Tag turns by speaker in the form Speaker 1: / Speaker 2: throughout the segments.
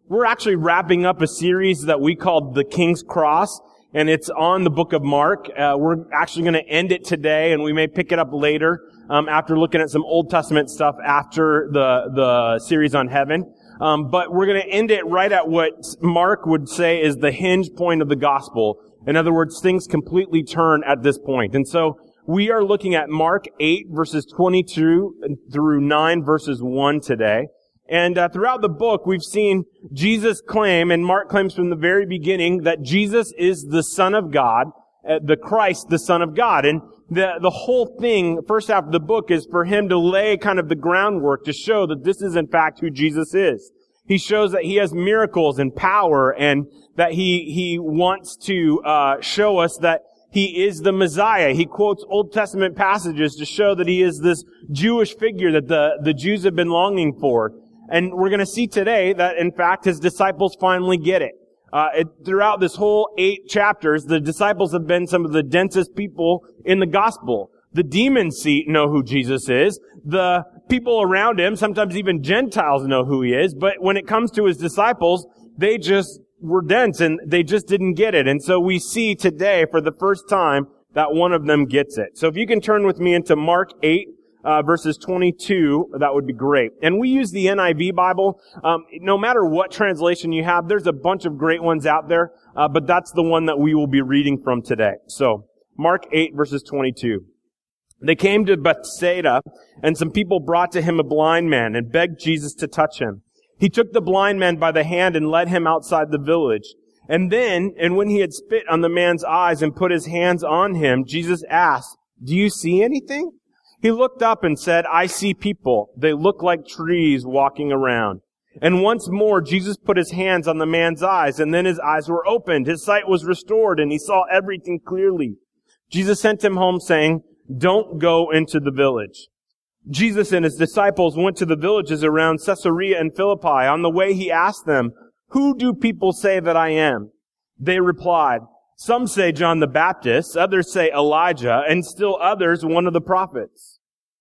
Speaker 1: we're actually wrapping up a series that we called The King's Cross, and it's on the book of Mark. We're actually going to end it today, and we may pick it up later after looking at some Old Testament stuff after the series on heaven. But we're going to end it right at what Mark would say is the hinge point of the gospel. In other words, things completely turn at this point. And so we are looking at Mark 8 verses 22 through 9 verses 1 today. And throughout the book, we've seen Jesus claim, and Mark claims from the very beginning, that Jesus is the Son of God, the Christ, the Son of God. And the whole thing, first half of the book, is for him to lay kind of the groundwork to show that this is in fact who Jesus is. He shows that he has miracles and power, and that he wants to show us that he is the Messiah. He quotes Old Testament passages to show that he is this Jewish figure that the Jews have been longing for. And we're going to see today that, in fact, his disciples finally get it. Throughout this whole 8 chapters, the disciples have been some of the densest people in the gospel. The demons know who Jesus is. The people around him, sometimes even Gentiles, know who he is. But when it comes to his disciples, they just were dense and they just didn't get it. And so we see today, for the first time, that one of them gets it. So if you can turn with me into Mark 8, verses 22, that would be great. And we use the NIV Bible. No matter what translation you have, there's a bunch of great ones out there, but that's the one that we will be reading from today. So, Mark 8, verses 22. They came to Bethsaida, and some people brought to him a blind man and begged Jesus to touch him. He took the blind man by the hand and led him outside the village. And when he had spit on the man's eyes and put his hands on him, Jesus asked, "Do you see anything?" He looked up and said, "I see people. They look like trees walking around." And once more, Jesus put his hands on the man's eyes, and then his eyes were opened. His sight was restored, and he saw everything clearly. Jesus sent him home, saying, "Don't go into the village." Jesus and his disciples went to the villages around Caesarea and Philippi. On the way, he asked them, "Who do people say that I am?" They replied, "Some say John the Baptist, others say Elijah, and still others one of the prophets."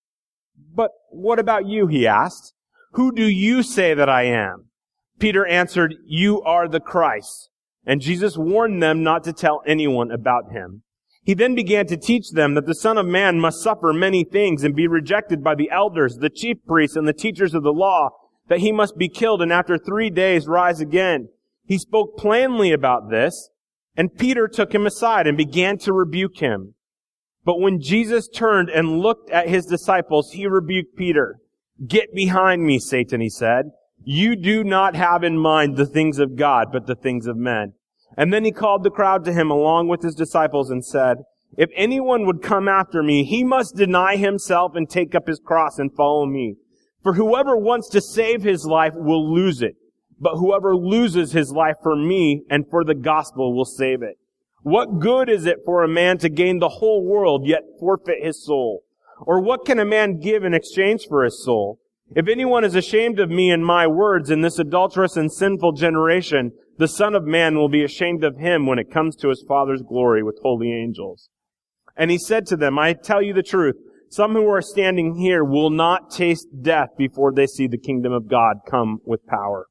Speaker 1: "But what about you?" he asked. "Who do you say that I am?" Peter answered, "You are the Christ." And Jesus warned them not to tell anyone about him. He then began to teach them that the Son of Man must suffer many things and be rejected by the elders, the chief priests, and the teachers of the law, that he must be killed and after 3 days rise again. He spoke plainly about this, and Peter took him aside and began to rebuke him. But when Jesus turned and looked at his disciples, he rebuked Peter. "Get behind me, Satan," he said. "You do not have in mind the things of God, but the things of men." And then he called the crowd to him along with his disciples and said, "If anyone would come after me, he must deny himself and take up his cross and follow me. For whoever wants to save his life will lose it. But whoever loses his life for me and for the gospel will save it. What good is it for a man to gain the whole world yet forfeit his soul? Or what can a man give in exchange for his soul? If anyone is ashamed of me and my words in this adulterous and sinful generation, the Son of Man will be ashamed of him when it comes to his Father's glory with holy angels." And he said to them, "I tell you the truth, some who are standing here will not taste death before they see the kingdom of God come with power."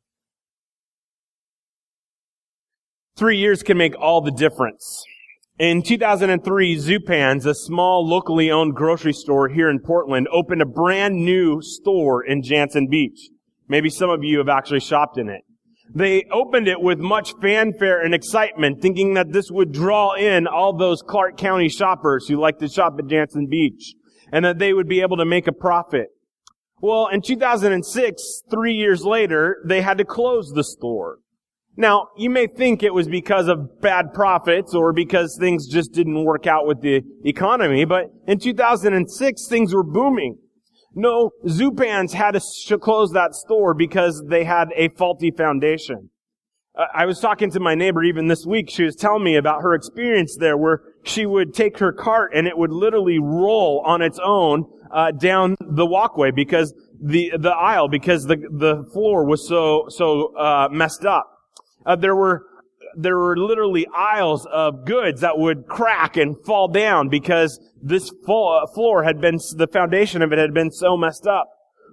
Speaker 1: 3 years can make all the difference. In 2003, Zupan's, a small locally owned grocery store here in Portland, opened a brand new store in Jantzen Beach. Maybe some of you have actually shopped in it. They opened it with much fanfare and excitement, thinking that this would draw in all those Clark County shoppers who like to shop at Jantzen Beach, and that they would be able to make a profit. Well, in 2006, 3 years later, they had to close the store. Now, you may think it was because of bad profits or because things just didn't work out with the economy, but in 2006, things were booming. No, Zupan's had to close that store because they had a faulty foundation. I was talking to my neighbor even this week. She was telling me about her experience there where she would take her cart and it would literally roll on its own down the walkway because the aisle, because the floor was so messed up. There were literally aisles of goods that would crack and fall down because this floor had been, the foundation of it had been so messed up.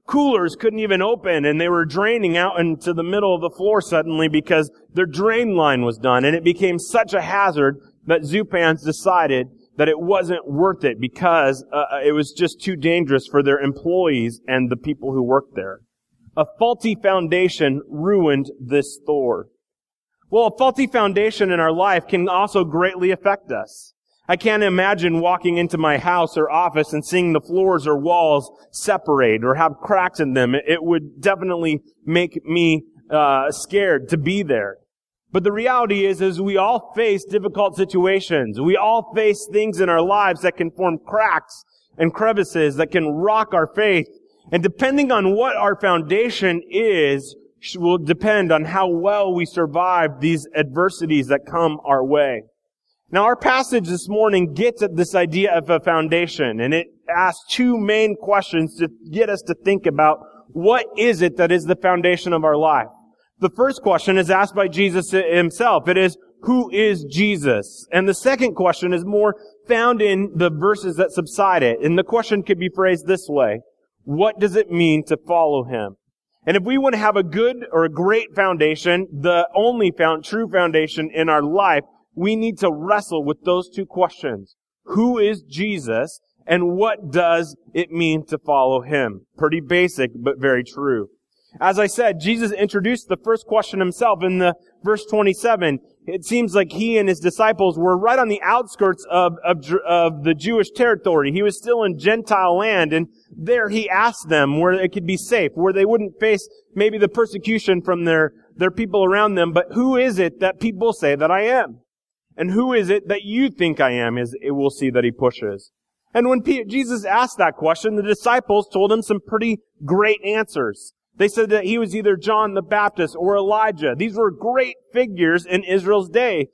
Speaker 1: coolers couldn't even open, and they were draining out into the middle of the floor suddenly because their drain line was done. And it became such a hazard that Zupans decided that it wasn't worth it because it was just too dangerous for their employees and the people who worked there. A faulty foundation ruined this store. Well, a faulty foundation in our life can also greatly affect us. I can't imagine walking into my house or office and seeing the floors or walls separate or have cracks in them. It would definitely make me scared to be there. But the reality is we all face difficult situations. We all face things in our lives that can form cracks and crevices that can rock our faith. And depending on what our foundation is, will depend on how well we survive these adversities that come our way. Now, our passage this morning gets at this idea of a foundation, and it asks two main questions to get us to think about what is it that is the foundation of our life. The first question is asked by Jesus himself. It is, who is Jesus? And the second question is more found in the verses that subside it. And the question could be phrased this way: what does it mean to follow him? And if we want to have a good or a great foundation, the only true foundation in our life, we need to wrestle with those two questions. Who is Jesus, and what does it mean to follow him? Pretty basic, but very true. As I said, Jesus introduced the first question himself in the verse 27. It seems like he and his disciples were right on the outskirts of the Jewish territory. He was still in Gentile land, and there he asked them where it could be safe, where they wouldn't face maybe the persecution from their people around them. But who is it that people say that I am? And who is it that you think I am? We'll see that he pushes. And when Jesus asked that question, the disciples told him some pretty great answers. They said that he was either John the Baptist or Elijah. These were great figures in Israel's day.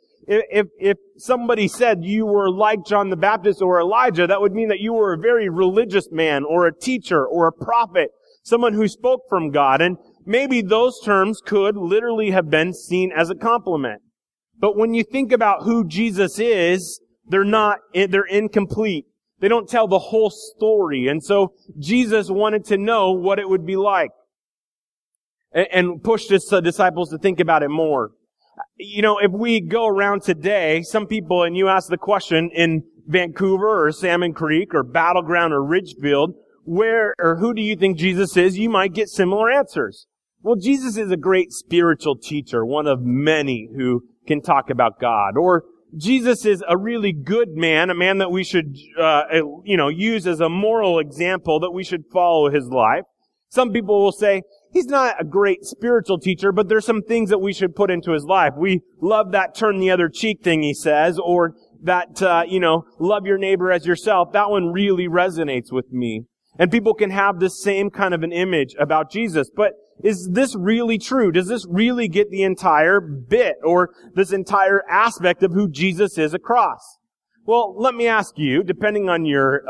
Speaker 1: If somebody said you were like John the Baptist or Elijah, that would mean that you were a very religious man or a teacher or a prophet, someone who spoke from God. And maybe those terms could literally have been seen as a compliment. But when you think about who Jesus is, they're incomplete. They don't tell the whole story. And so Jesus wanted to know what it would be like and pushed his disciples to think about it more. You know, if we go around today, some people, and you ask the question in Vancouver or Salmon Creek or Battleground or Ridgefield, where or who do you think Jesus is? You might get similar answers. Well, Jesus is a great spiritual teacher, one of many who can talk about God. Or Jesus is a really good man, a man that we should, use as a moral example, that we should follow his life. Some people will say, he's not a great spiritual teacher, but there's some things that we should put into his life. We love that turn the other cheek thing he says, or that, love your neighbor as yourself. That one really resonates with me. And people can have this same kind of an image about Jesus. But is this really true? Does this really get the entire bit or this entire aspect of who Jesus is across? Well, let me ask you, depending on your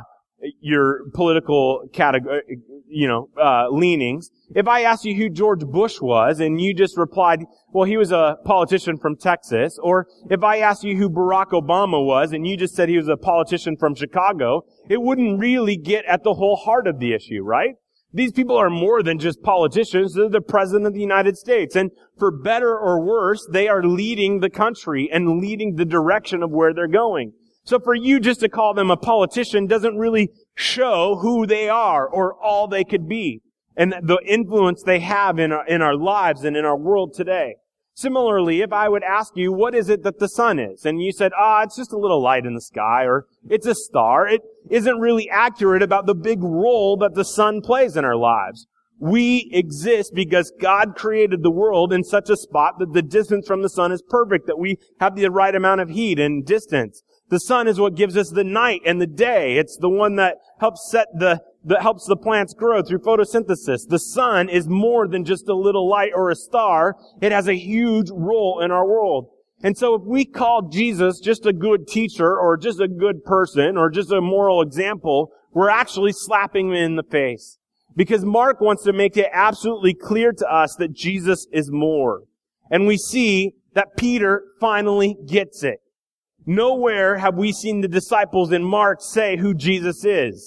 Speaker 1: political category, leanings, if I asked you who George Bush was and you just replied, well, he was a politician from Texas, or if I asked you who Barack Obama was and you just said he was a politician from Chicago, it wouldn't really get at the whole heart of the issue, right? These people are more than just politicians. They're the President of the United States. And for better or worse, they are leading the country and leading the direction of where they're going. So for you just to call them a politician doesn't really show who they are or all they could be and the influence they have in our lives and in our world today. Similarly, if I would ask you, what is it that the sun is? And you said, it's just a little light in the sky, or it's a star. It isn't really accurate about the big role that the sun plays in our lives. We exist because God created the world in such a spot that the distance from the sun is perfect, that we have the right amount of heat and distance. The sun is what gives us the night and the day. It's the one that helps helps the plants grow through photosynthesis. The sun is more than just a little light or a star. It has a huge role in our world. And so if we call Jesus just a good teacher or just a good person or just a moral example, we're actually slapping him in the face. Because Mark wants to make it absolutely clear to us that Jesus is more. And we see that Peter finally gets it. Nowhere have we seen the disciples in Mark say who Jesus is.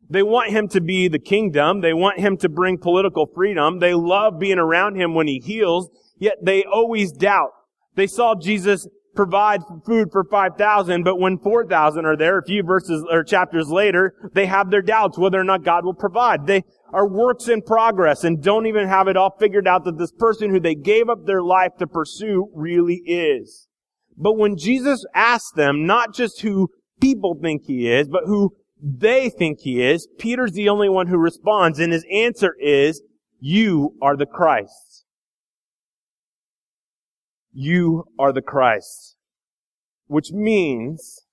Speaker 1: They want him to be the kingdom. They want him to bring political freedom. They love being around him when he heals, yet they always doubt. They saw Jesus provide food for 5,000, but when 4,000 are there, a few verses or chapters later, they have their doubts whether or not God will provide. They are works in progress and don't even have it all figured out that this person who they gave up their life to pursue really is. But when Jesus asks them not just who people think he is, but who they think he is, Peter's the only one who responds, and his answer is, "You are the Christ." You are the Christ. Which means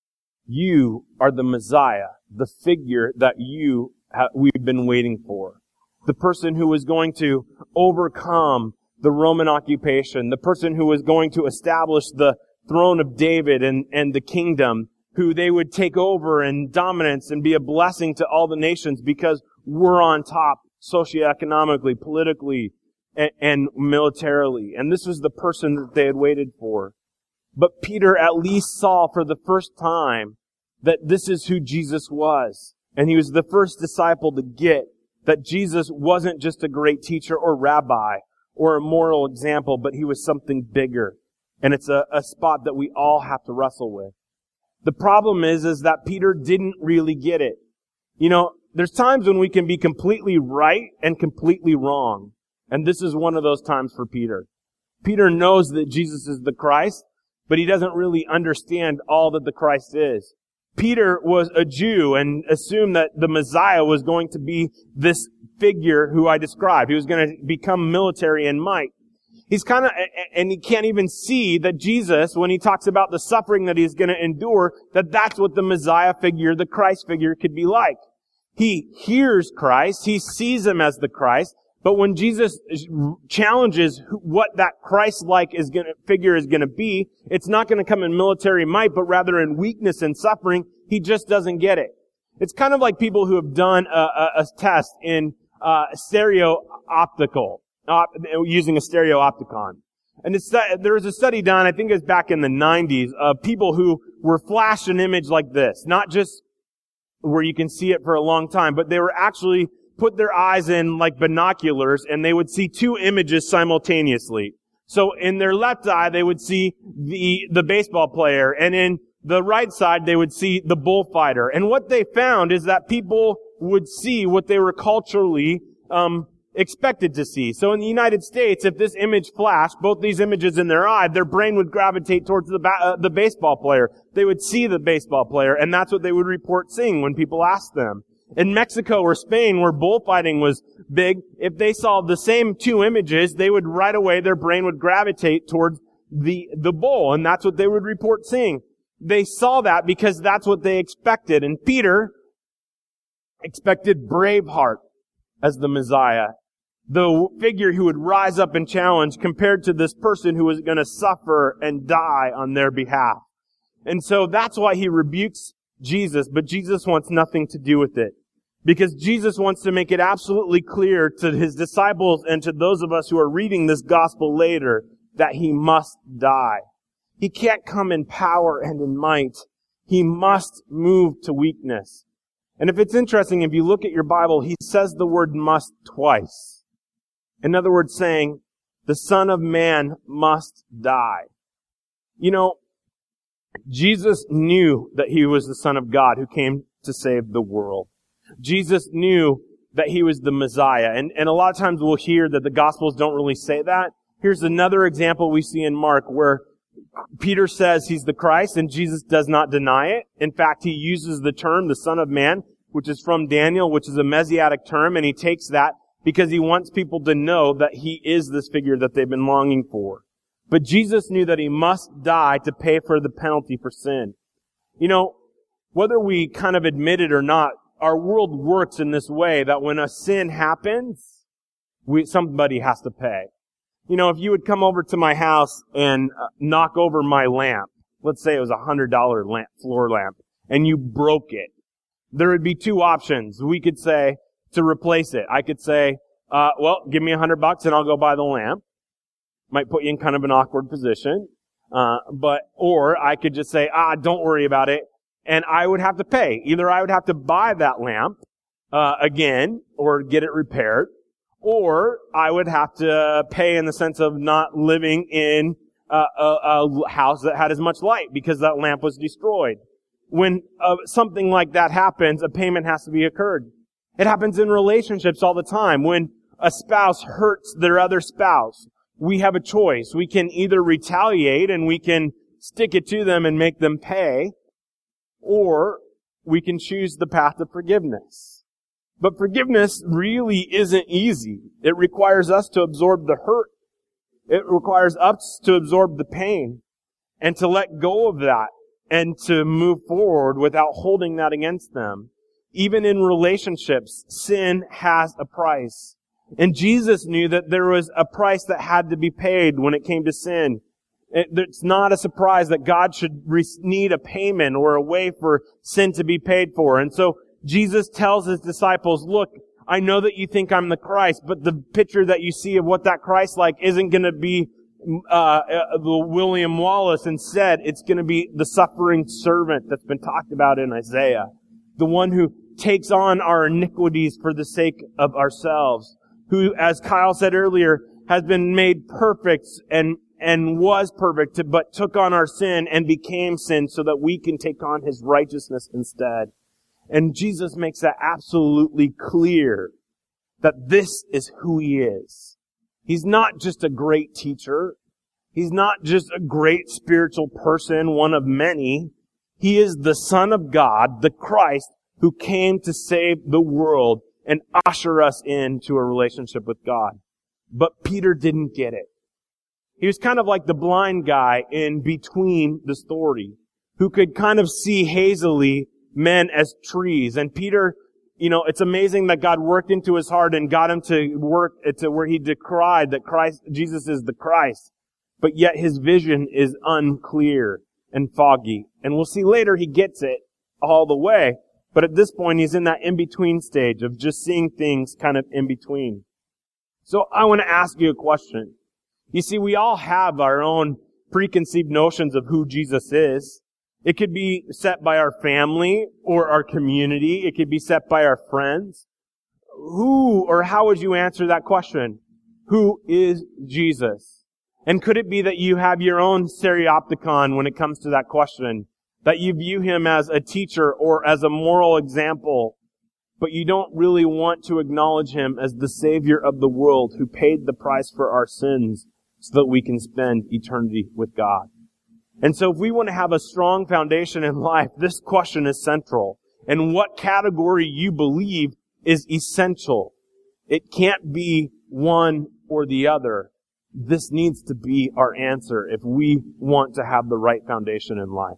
Speaker 1: you are the Messiah, the figure that we've been waiting for. The person who was going to overcome the Roman occupation, the person who was going to establish the throne of David and the kingdom, who they would take over in dominance and be a blessing to all the nations because we're on top socioeconomically, politically, and militarily. And this was the person that they had waited for. But Peter at least saw for the first time that this is who Jesus was. And he was the first disciple to get that Jesus wasn't just a great teacher or rabbi or a moral example, but he was something bigger. And it's a spot that we all have to wrestle with. The problem is that Peter didn't really get it. You know, there's times when we can be completely right and completely wrong. And this is one of those times for Peter. Peter knows that Jesus is the Christ, but he doesn't really understand all that the Christ is. Peter was a Jew and assumed that the Messiah was going to be this figure who I described. He was going to become military in might. And he can't even see that Jesus, when he talks about the suffering that he's going to endure, that that's what the Messiah figure, the Christ figure could be like. He hears Christ, he sees him as the Christ, but when Jesus challenges what that Christ-like figure is going to be, it's not going to come in military might, but rather in weakness and suffering. He just doesn't get it. It's kind of like people who have done a test in stereoptical, using a stereopticon. And there was a study done, I think it was back in the 90s, of people who were flashed an image like this. Not just where you can see it for a long time, but they were actually put their eyes in like binoculars and they would see two images simultaneously. So in their left eye, they would see the baseball player, and in the right side, they would see the bullfighter. And what they found is that people would see what they were culturally expected to see. So in the United States, if this image flashed, both these images in their eye, their brain would gravitate towards the baseball player. They would see the baseball player, and that's what they would report seeing when people asked them. In Mexico or Spain, where bullfighting was big, if they saw the same two images, they would right away, their brain would gravitate towards the bull, and that's what they would report seeing. They saw that because that's what they expected. And Peter expected Braveheart as the Messiah, the figure who would rise up and challenge, compared to this person who was going to suffer and die on their behalf. And so that's why he rebukes Jesus, but Jesus wants nothing to do with it. Because Jesus wants to make it absolutely clear to his disciples and to those of us who are reading this gospel later that he must die. He can't come in power and in might. He must move to weakness. And if it's interesting, if you look at your Bible, he says the word must twice. In other words, saying, the Son of Man must die. You know, Jesus knew that he was the Son of God who came to save the world. Jesus knew that he was the Messiah. And a lot of times we'll hear that the Gospels don't really say that. Here's another example we see in Mark where Peter says he's the Christ and Jesus does not deny it. In fact, he uses the term, the Son of Man, which is from Daniel, which is a messianic term, and he takes that because he wants people to know that he is this figure that they've been longing for. But Jesus knew that he must die to pay for the penalty for sin. You know, whether we kind of admit it or not, our world works in this way that when a sin happens, somebody has to pay. You know, if you would come over to my house and knock over my lamp, let's say it was $100 floor lamp, and you broke it, there would be two options. We could say, to replace it, I could say, well, give me $100 and I'll go buy the lamp. Might put you in kind of an awkward position. Or I could just say, don't worry about it. and I would have to pay. Either I would have to buy that lamp again or get it repaired, or I would have to pay in the sense of not living in a house that had as much light because that lamp was destroyed. When something like that happens, a payment has to be occurred. It happens in relationships all the time. When a spouse hurts their other spouse, we have a choice. We can either retaliate and we can stick it to them and make them pay, or we can choose the path of forgiveness. But forgiveness really isn't easy. It requires us to absorb the hurt. It requires us to absorb the pain and to let go of that and to move forward without holding that against them. Even in relationships, sin has a price. And Jesus knew that there was a price that had to be paid when it came to sin. It's not a surprise that God should need a payment or a way for sin to be paid for. And so Jesus tells his disciples, look, I know that you think I'm the Christ, but the picture that you see of what that Christ-like isn't going to be William Wallace. Instead, it's going to be the suffering servant that's been talked about in Isaiah. The one who takes on our iniquities for the sake of ourselves. Who, as Kyle said earlier, has been made perfect and was perfect, but took on our sin and became sin so that we can take on his righteousness instead. And Jesus makes that absolutely clear that this is who he is. He's not just a great teacher. He's not just a great spiritual person, one of many. He is the Son of God, the Christ, who came to save the world and usher us into a relationship with God. But Peter didn't get it. He was kind of like the blind guy in between the story, who could kind of see hazily men as trees. And Peter, it's amazing that God worked into his heart and got him to work to where he decried that Jesus is the Christ. But yet his vision is unclear and foggy. And we'll see later he gets it all the way. But at this point, he's in that in-between stage of just seeing things kind of in between. So I want to ask you a question. You see, we all have our own preconceived notions of who Jesus is. It could be set by our family or our community. It could be set by our friends. Who or how would you answer that question? Who is Jesus? And could it be that you have your own stereopticon when it comes to that question? That you view him as a teacher or as a moral example, but you don't really want to acknowledge him as the Savior of the world who paid the price for our sins so that we can spend eternity with God. And so if we want to have a strong foundation in life, this question is central. And what category you believe is essential. It can't be one or the other. This needs to be our answer if we want to have the right foundation in life.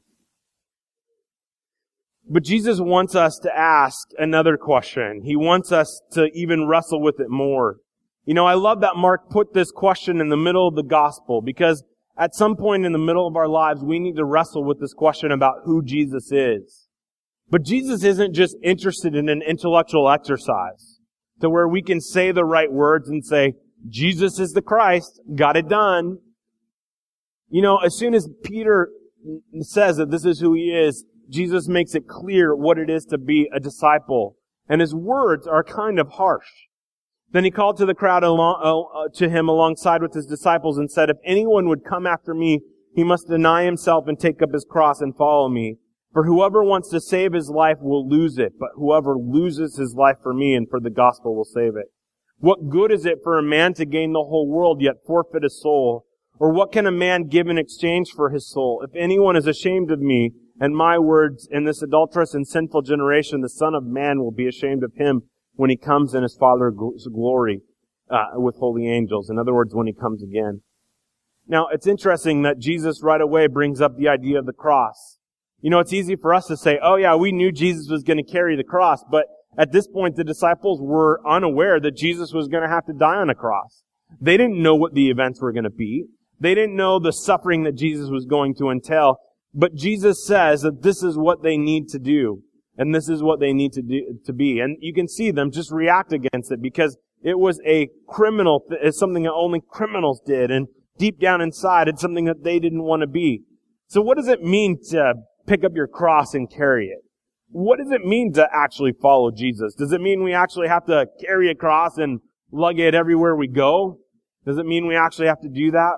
Speaker 1: But Jesus wants us to ask another question. He wants us to even wrestle with it more. I love that Mark put this question in the middle of the gospel because at some point in the middle of our lives, we need to wrestle with this question about who Jesus is. But Jesus isn't just interested in an intellectual exercise to where we can say the right words and say, Jesus is the Christ, got it done. As soon as Peter says that this is who he is, Jesus makes it clear what it is to be a disciple. And his words are kind of harsh. Then he called to the crowd to him alongside with his disciples and said, if anyone would come after me, he must deny himself and take up his cross and follow me. For whoever wants to save his life will lose it, but whoever loses his life for me and for the gospel will save it. What good is it for a man to gain the whole world yet forfeit his soul? Or what can a man give in exchange for his soul? If anyone is ashamed of me and my words in this adulterous and sinful generation, the Son of Man will be ashamed of him when he comes in his Father's glory with holy angels. In other words, when he comes again. Now, it's interesting that Jesus right away brings up the idea of the cross. It's easy for us to say, oh yeah, we knew Jesus was going to carry the cross, but at this point, the disciples were unaware that Jesus was going to have to die on a cross. They didn't know what the events were going to be. They didn't know the suffering that Jesus was going to entail. But Jesus says that this is what they need to do. And this is what they need to be. And you can see them just react against it because it was a criminal, it's something that only criminals did. And deep down inside, it's something that they didn't want to be. So what does it mean to pick up your cross and carry it. What does it mean to actually follow Jesus? Does it mean we actually have to carry a cross and lug it everywhere we go? Does it mean we actually have to do that?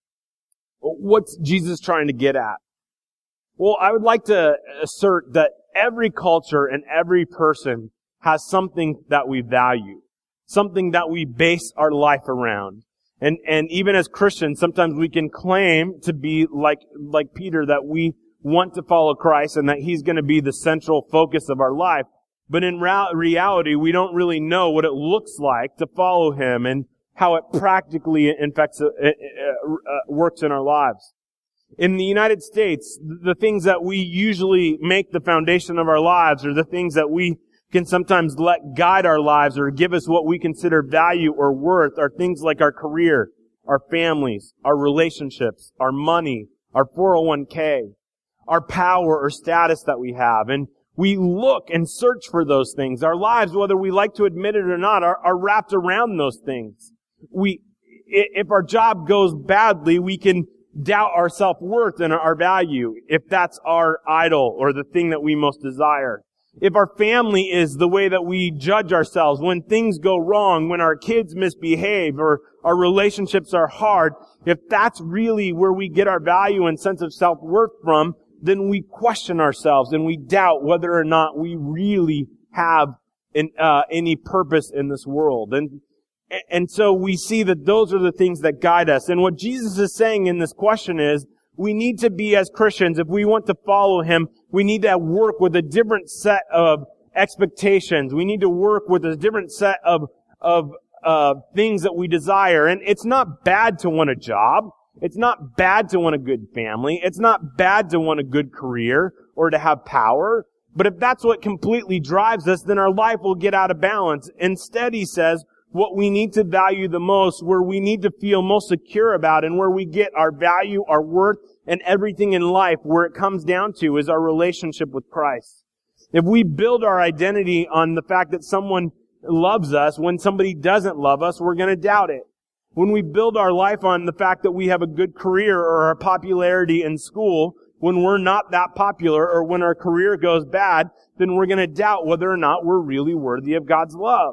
Speaker 1: What's Jesus trying to get at? Well, I would like to assert that every culture and every person has something that we value, something that we base our life around. And even as Christians, sometimes we can claim to be like Peter, that we want to follow Christ and that He's going to be the central focus of our life. But in reality, we don't really know what it looks like to follow Him and how it practically works in our lives. In the United States, the things that we usually make the foundation of our lives, or the things that we can sometimes let guide our lives or give us what we consider value or worth, are things like our career, our families, our relationships, our money, our 401k, our power or status that we have. And we look and search for those things. Our lives, whether we like to admit it or not, are wrapped around those things. If our job goes badly, we can doubt our self-worth and our value, if that's our idol or the thing that we most desire. If our family is the way that we judge ourselves, when things go wrong, when our kids misbehave, or our relationships are hard, if that's really where we get our value and sense of self-worth from, then we question ourselves and we doubt whether or not we really have any purpose in this world. And so we see that those are the things that guide us. And what Jesus is saying in this question is, we need to be, as Christians, if we want to follow Him, we need to work with a different set of expectations. We need to work with a different set of things that we desire. And it's not bad to want a job. It's not bad to want a good family. It's not bad to want a good career or to have power. But if that's what completely drives us, then our life will get out of balance. Instead, He says, what we need to value the most, where we need to feel most secure about, and where we get our value, our worth, and everything in life, where it comes down to, is our relationship with Christ. If we build our identity on the fact that someone loves us, when somebody doesn't love us, we're going to doubt it. When we build our life on the fact that we have a good career or our popularity in school, when we're not that popular, or when our career goes bad, then we're going to doubt whether or not we're really worthy of God's love.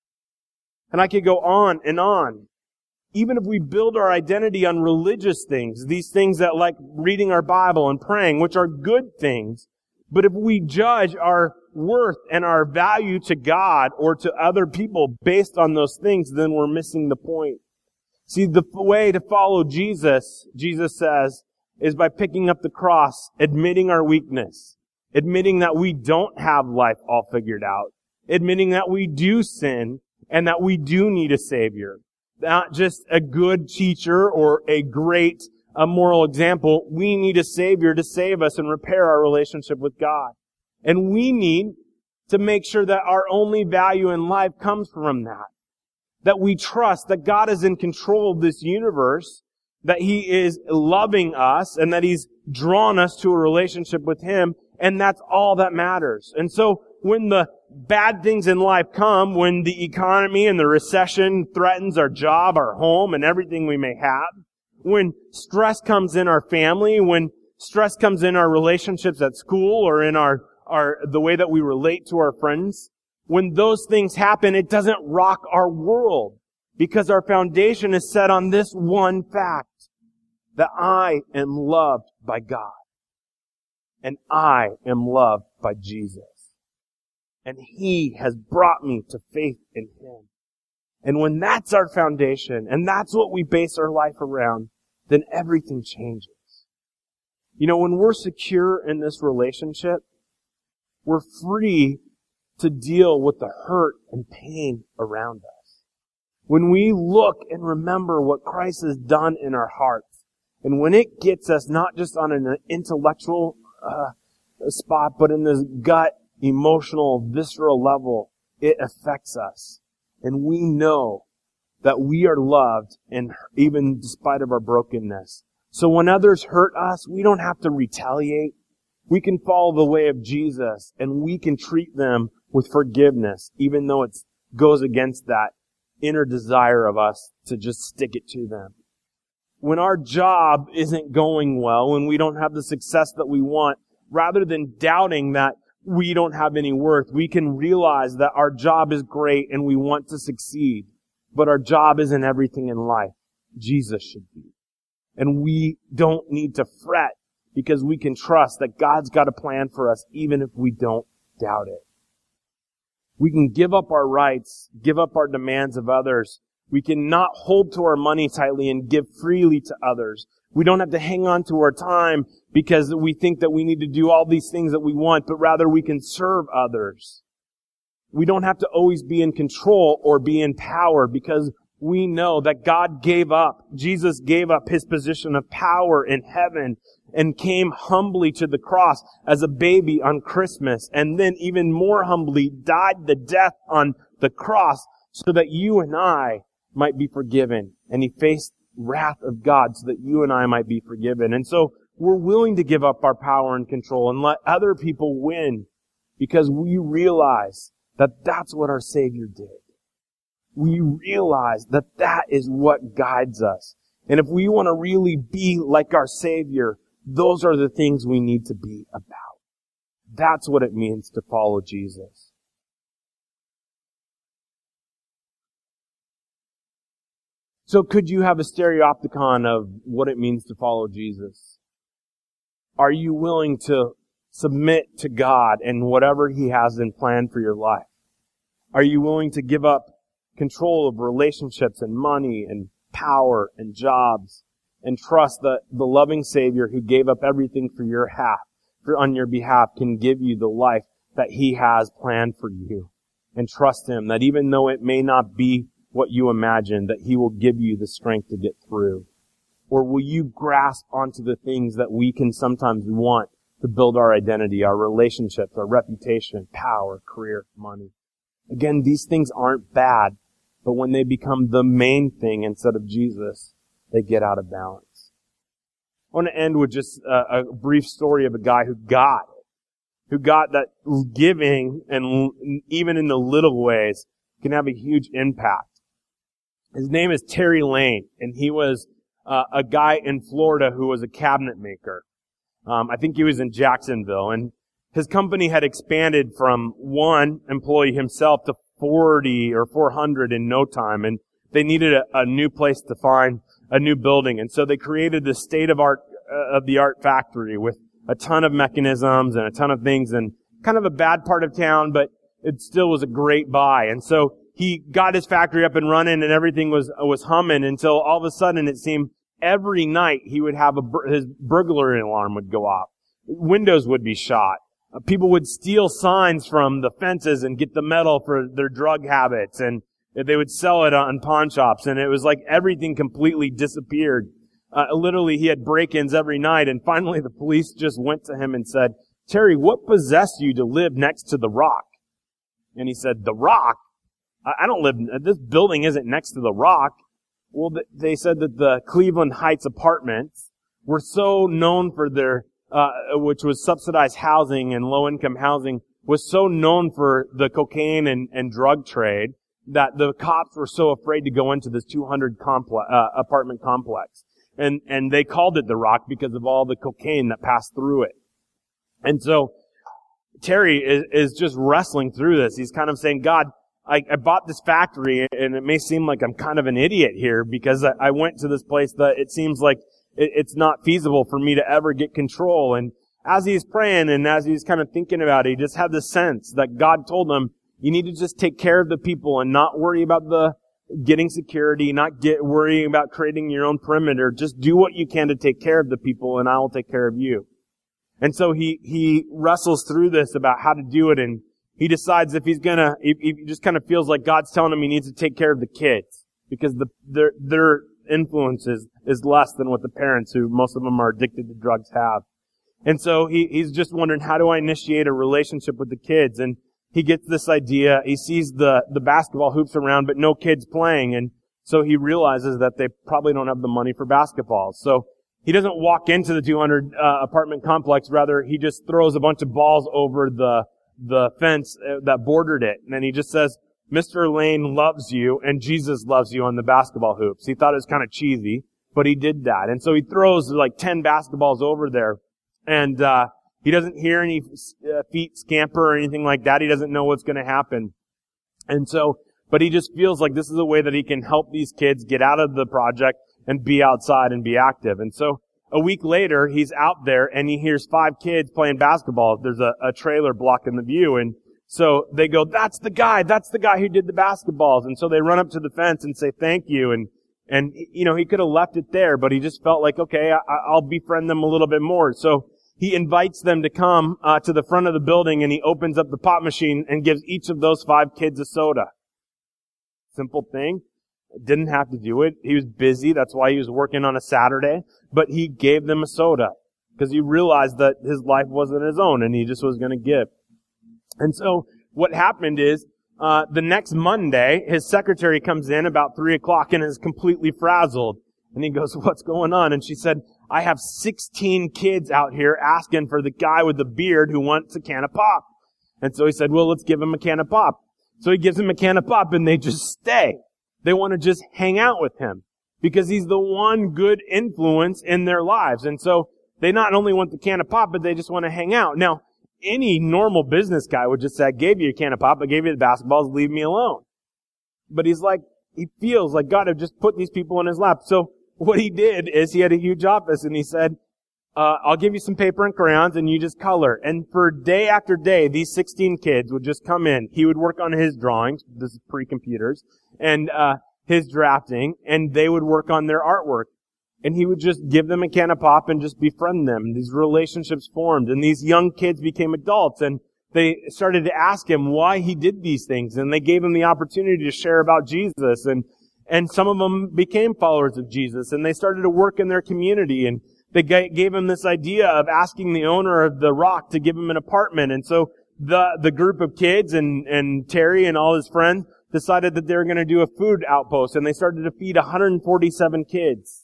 Speaker 1: And I could go on and on. Even if we build our identity on religious things, these things that like reading our Bible and praying, which are good things, but if we judge our worth and our value to God or to other people based on those things, then we're missing the point. See, the way to follow Jesus, Jesus says, is by picking up the cross, admitting our weakness, admitting that we don't have life all figured out, admitting that we do sin, and that we do need a Savior. Not just a good teacher or a great moral example. We need a Savior to save us and repair our relationship with God. And we need to make sure that our only value in life comes from that. That we trust that God is in control of this universe, that He is loving us, and that He's drawn us to a relationship with Him, and that's all that matters. And so, when the bad things in life come, when the economy and the recession threatens our job, our home, and everything we may have, when stress comes in our family, when stress comes in our relationships at school or in the way that we relate to our friends, when those things happen, it doesn't rock our world, because our foundation is set on this one fact, that I am loved by God, and I am loved by Jesus. And He has brought me to faith in Him. And when that's our foundation, and that's what we base our life around, then everything changes. You know, when we're secure in this relationship, we're free to deal with the hurt and pain around us. When we look and remember what Christ has done in our hearts, and when it gets us not just on an intellectual spot, but in this gut, emotional, visceral level, it affects us. And we know that we are loved, and even despite of our brokenness. So when others hurt us, we don't have to retaliate. We can follow the way of Jesus, and we can treat them with forgiveness, even though it goes against that inner desire of us to just stick it to them. When our job isn't going well, when we don't have the success that we want, rather than doubting that we don't have any worth, we can realize that our job is great and we want to succeed, but our job isn't everything in life. Jesus should be. And we don't need to fret because we can trust that God's got a plan for us even if we don't doubt it. We can give up our rights, give up our demands of others. We can not hold to our money tightly and give freely to others. We don't have to hang on to our time because we think that we need to do all these things that we want, but rather we can serve others. We don't have to always be in control or be in power because we know that Jesus gave up his position of power in heaven and came humbly to the cross as a baby on Christmas, and then even more humbly died the death on the cross so that you and I might be forgiven. And he faced wrath of God so that you and I might be forgiven. And so we're willing to give up our power and control and let other people win because we realize that that's what our Savior did. We realize that that is what guides us. And if we want to really be like our Savior, those are the things we need to be about. That's what it means to follow Jesus. So could you have a stereopticon of what it means to follow Jesus? Are you willing to submit to God and whatever he has in plan for your life? Are you willing to give up control of relationships and money and power and jobs and trust that the loving Savior who gave up everything on your behalf can give you the life that he has planned for you? And trust him that even though it may not be what you imagine, that he will give you the strength to get through? Or will you grasp onto the things that we can sometimes want to build our identity, our relationships, our reputation, power, career, money? Again, these things aren't bad, but when they become the main thing instead of Jesus, they get out of balance. I want to end with just a brief story of a guy who got that giving, and even in the little ways, can have a huge impact. His name is Terry Lane, and he was a guy in Florida who was a cabinet maker. I think he was in Jacksonville, and his company had expanded from one employee himself to 40 or 400 in no time, and they needed a new place to find a new building. And so they created this state-of-the-art factory with a ton of mechanisms and a ton of things, and kind of a bad part of town, but it still was a great buy. And so he got his factory up and running, and everything was humming until all of a sudden it seemed every night he would have his burglary alarm would go off. Windows would be shot. People would steal signs from the fences and get the metal for their drug habits, and they would sell it on pawn shops, and it was like everything completely disappeared. Literally, he had break-ins every night, and finally the police just went to him and said, "Terry, what possessed you to live next to the Rock?" And he said, "The Rock? I don't live, this building isn't next to the Rock." Well, they said that the Cleveland Heights apartments were so known for their, which was subsidized housing and low-income housing, was so known for the cocaine and drug trade that the cops were so afraid to go into this 200 apartment complex. And they called it the Rock because of all the cocaine that passed through it. And so Terry is just wrestling through this. He's kind of saying, "God, I bought this factory, and it may seem like I'm kind of an idiot here because I went to this place that it seems like it's not feasible for me to ever get control." And as he's praying and as he's kind of thinking about it, he just had this sense that God told him, you need to just take care of the people and not worry about the getting security, not worrying about creating your own perimeter. Just do what you can to take care of the people, and I will take care of you. And so he wrestles through this about how to do it, and he decides if he just kind of feels like God's telling him he needs to take care of the kids because their influence is less than what the parents, who most of them are addicted to drugs, have. And so he's just wondering, how do I initiate a relationship with the kids? And he gets this idea. He sees the basketball hoops around, but no kids playing. And so he realizes that they probably don't have the money for basketball. So he doesn't walk into the 200 apartment complex. Rather, he just throws a bunch of balls over the fence that bordered it. And then he just says, "Mr. Lane loves you and Jesus loves you" on the basketball hoops. He thought it was kind of cheesy, but he did that. And so he throws like 10 basketballs over there. And He doesn't hear any feet scamper or anything like that. He doesn't know what's going to happen. And so, but he just feels like this is a way that he can help these kids get out of the project and be outside and be active. And so a week later, he's out there and he hears 5 kids playing basketball. There's a trailer blocking the view. And so they go, that's the guy who did the basketballs. And so they run up to the fence and say thank you. And you know, he could have left it there, but he just felt like, okay, I'll befriend them a little bit more. So he invites them to come to the front of the building, and he opens up the pop machine and gives each of those 5 kids a soda. Simple thing. Didn't have to do it. He was busy. That's why he was working on a Saturday. But he gave them a soda because he realized that his life wasn't his own and he just was going to give. And so what happened is, the next Monday, his secretary comes in about 3 o'clock and is completely frazzled. And he goes, what's going on? And she said, I have 16 kids out here asking for the guy with the beard who wants a can of pop. And so he said, well, let's give him a can of pop. So he gives him a can of pop and they just stay. They want to just hang out with him because he's the one good influence in their lives. And so they not only want the can of pop, but they just want to hang out. Now, any normal business guy would just say, I gave you a can of pop, I gave you the basketballs, leave me alone. But he's like, he feels like God had just put these people in his lap. So what he did is he had a huge office and he said, I'll give you some paper and crayons and you just color. And for day after day, these 16 kids would just come in. He would work on his drawings. This is pre-computers. And his drafting. And they would work on their artwork. And he would just give them a can of pop and just befriend them. These relationships formed. And these young kids became adults. And they started to ask him why he did these things. And they gave him the opportunity to share about Jesus. And some of them became followers of Jesus. And they started to work in their community. And they gave him this idea of asking the owner of the Rock to give him an apartment. And so the group of kids and Terry and all his friends decided that they were going to do a food outpost. And they started to feed 147 kids.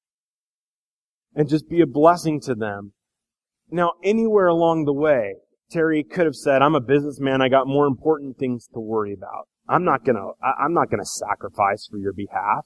Speaker 1: And just be a blessing to them. Now, anywhere along the way, Terry could have said, I'm a businessman, I got more important things to worry about. I'm not gonna sacrifice for your behalf.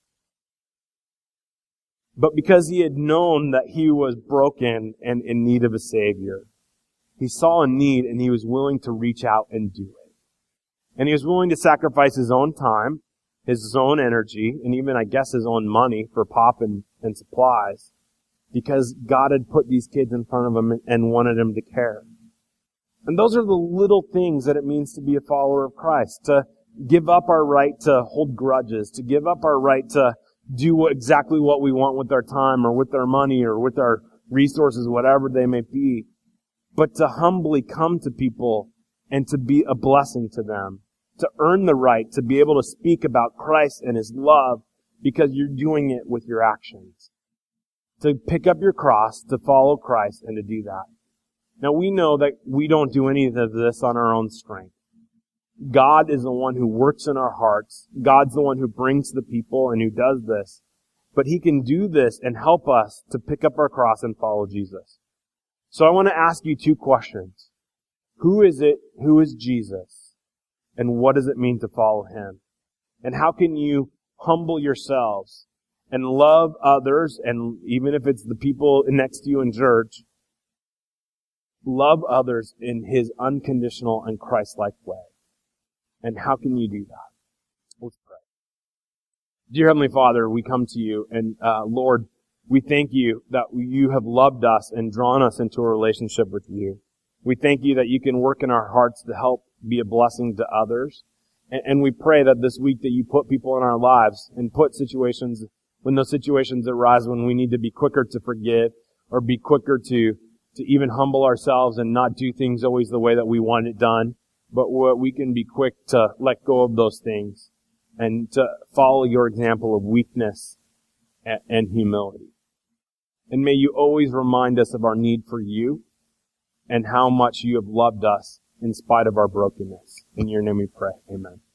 Speaker 1: But because he had known that he was broken and in need of a Savior, he saw a need and he was willing to reach out and do it. And he was willing to sacrifice his own time, his own energy, and even, I guess, his own money for pop and supplies. Because God had put these kids in front of him and wanted him to care. And those are the little things that it means to be a follower of Christ. To give up our right to hold grudges. To give up our right to do exactly what we want with our time or with our money or with our resources, whatever they may be. But to humbly come to people and to be a blessing to them. To earn the right to be able to speak about Christ and His love because you're doing it with your actions. To pick up your cross, to follow Christ, and to do that. Now, we know that we don't do any of this on our own strength. God is the one who works in our hearts. God's the one who brings the people and who does this. But He can do this and help us to pick up our cross and follow Jesus. So I want to ask you 2 questions. Who is it? Who is Jesus? And what does it mean to follow Him? And how can you humble yourselves and love others, and even if it's the people next to you in church, love others in His unconditional and Christ-like way. And how can you do that? Let's pray. Dear Heavenly Father, we come to you, and Lord, we thank you that you have loved us and drawn us into a relationship with you. We thank you that you can work in our hearts to help be a blessing to others. And we pray that this week that you put people in our lives and put situations, when those situations arise, when we need to be quicker to forgive or be quicker to even humble ourselves and not do things always the way that we want it done, but we can be quick to let go of those things and to follow your example of weakness and humility. And may you always remind us of our need for you and how much you have loved us in spite of our brokenness. In your name we pray. Amen.